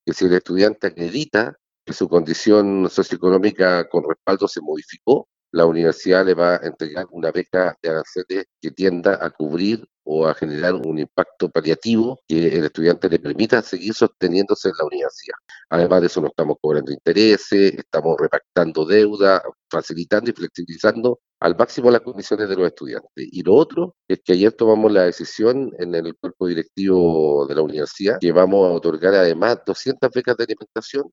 que si el estudiante acredita que su condición socioeconómica con respaldo se modificó, la universidad le va a entregar una beca de aranceles que tienda a cubrir o a generar un impacto paliativo que el estudiante le permita seguir sosteniéndose en la universidad. Además de eso, no estamos cobrando intereses, estamos repactando deuda, facilitando y flexibilizando al máximo las condiciones de los estudiantes. Y lo otro es que ayer tomamos la decisión en el cuerpo directivo de la universidad que vamos a otorgar además 200 becas de alimentación